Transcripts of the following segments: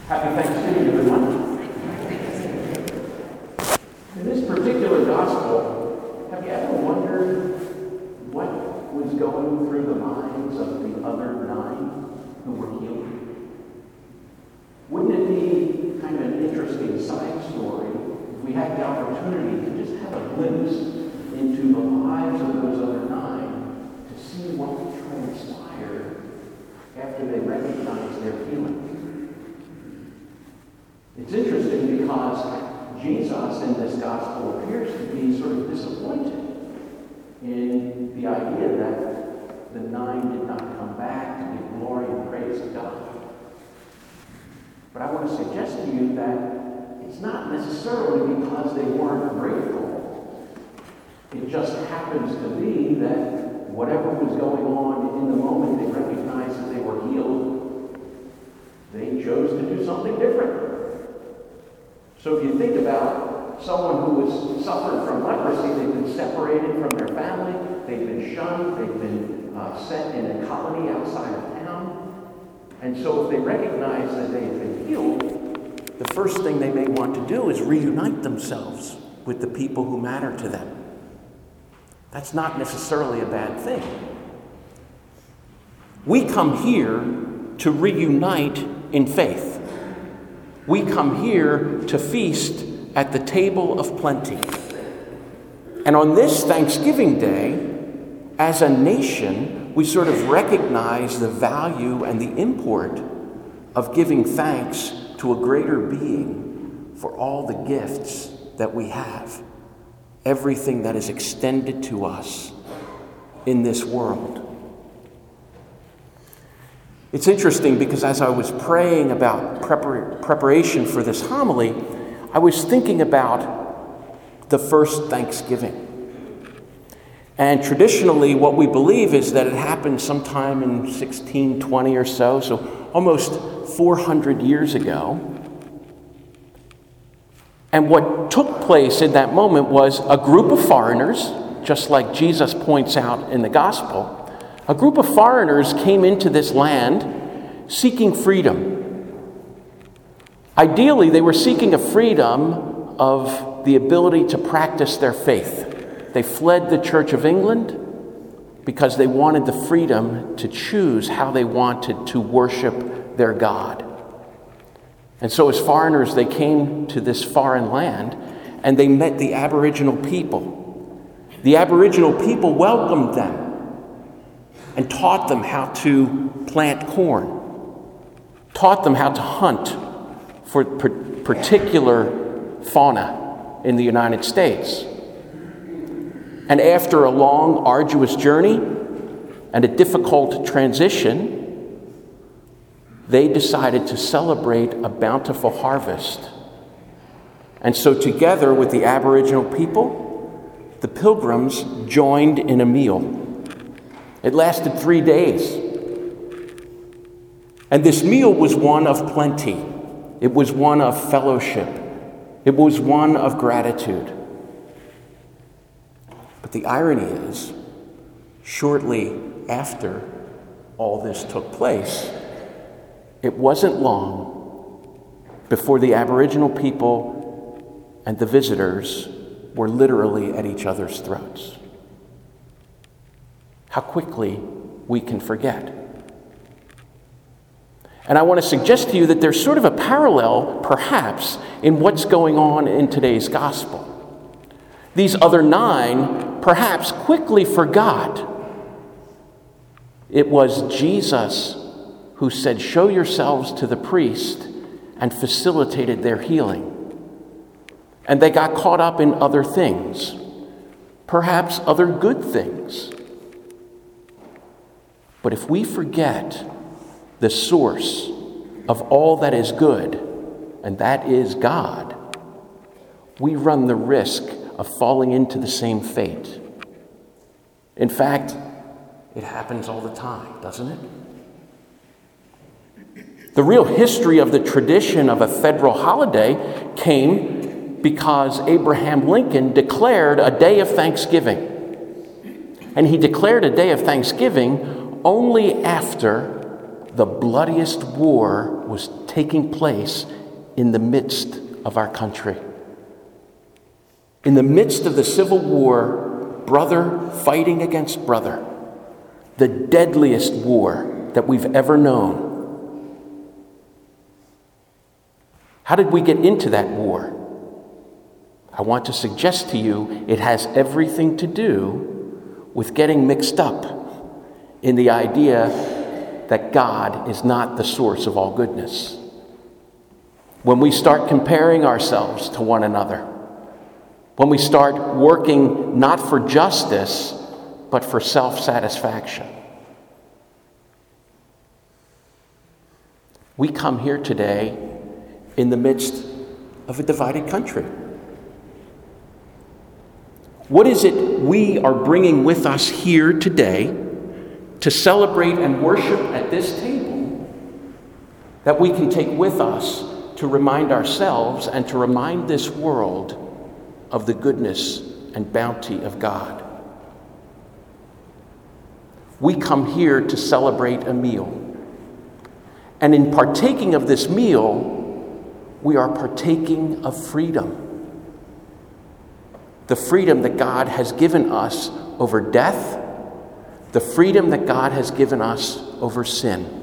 Happy Thanksgiving, everyone. In this particular gospel, have you ever wondered what was going through the minds of the other 9 who were healed? Wouldn't it be kind of an interesting side story if we had the opportunity to just have a glimpse into the lives of those other 9 to see what transpired after they recognized their healing? It's interesting because Jesus in this gospel appears to be sort of disappointed in the idea that the 9 did not come back to give glory and praise to God. But I want to suggest to you that it's not necessarily because they weren't grateful. It just happens to be that whatever was going on in the moment they recognized that they were healed, they chose to do something different. So if you think about someone who was suffering from leprosy, they've been separated from their family, they've been shunned, they've been set in a colony outside of town. And so if they recognize that they've been healed, the first thing they may want to do is reunite themselves with the people who matter to them. That's not necessarily a bad thing. We come here to reunite in faith. We come here to feast at the table of plenty. And on this Thanksgiving Day, as a nation, we sort of recognize the value and the import of giving thanks to a greater being for all the gifts that we have, everything that is extended to us in this world. It's interesting because as I was praying about preparation for this homily, I was thinking about the first Thanksgiving. And traditionally, what we believe is that it happened sometime in 1620 or so almost 400 years ago. And what took place in that moment was a group of foreigners, just like Jesus points out in the gospel, a group of foreigners came into this land seeking freedom. Ideally, they were seeking a freedom of the ability to practice their faith. They fled the Church of England because they wanted the freedom to choose how they wanted to worship their God. And so as foreigners, they came to this foreign land and they met the Aboriginal people. The Aboriginal people welcomed them and taught them how to plant corn, taught them how to hunt for particular fauna in the United States. And after a long, arduous journey and a difficult transition, they decided to celebrate a bountiful harvest. And so together with the Aboriginal people, the Pilgrims joined in a meal. It lasted 3 days. And this meal was one of plenty. It was one of fellowship. It was one of gratitude. But the irony is, shortly after all this took place, it wasn't long before the Aboriginal people and the visitors were literally at each other's throats. How quickly we can forget. And I want to suggest to you that there's sort of a parallel, perhaps, in what's going on in today's gospel. These other 9 perhaps quickly forgot. It was Jesus who said, "Show yourselves to the priest," and facilitated their healing. And they got caught up in other things, perhaps other good things. But if we forget the source of all that is good, and that is God, we run the risk of falling into the same fate. In fact, it happens all the time, doesn't it? The real history of the tradition of a federal holiday came because Abraham Lincoln declared a day of Thanksgiving. And he declared a day of Thanksgiving only after the bloodiest war was taking place in the midst of our country. In the midst of the Civil War, brother fighting against brother, the deadliest war that we've ever known. How did we get into that war? I want to suggest to you it has everything to do with getting mixed up in the idea that God is not the source of all goodness. When we start comparing ourselves to one another, when we start working not for justice, but for self-satisfaction. We come here today in the midst of a divided country. What is it we are bringing with us here today to celebrate and worship at this table that we can take with us to remind ourselves and to remind this world of the goodness and bounty of God? We come here to celebrate a meal. And in partaking of this meal, we are partaking of freedom. The freedom that God has given us over death, the freedom that God has given us over sin.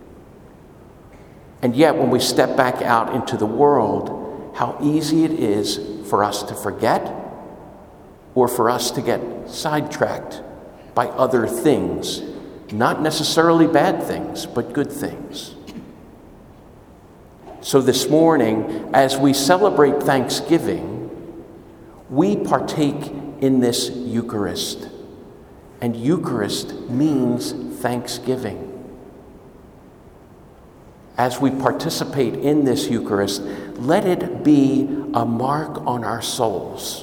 And yet, when we step back out into the world, how easy it is for us to forget or for us to get sidetracked by other things, not necessarily bad things, but good things. So this morning, as we celebrate Thanksgiving, we partake in this Eucharist. And Eucharist means thanksgiving. As we participate in this Eucharist, let it be a mark on our souls.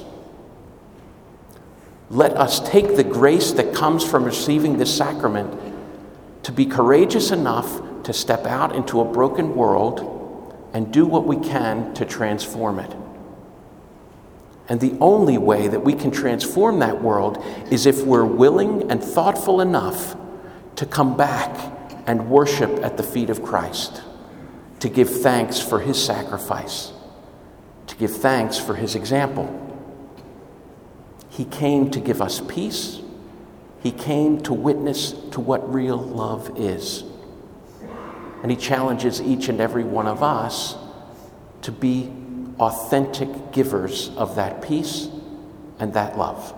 Let us take the grace that comes from receiving this sacrament to be courageous enough to step out into a broken world and do what we can to transform it. And the only way that we can transform that world is if we're willing and thoughtful enough to come back and worship at the feet of Christ, to give thanks for his sacrifice, to give thanks for his example. He came to give us peace. He came to witness to what real love is. And he challenges each and every one of us to be authentic givers of that peace and that love.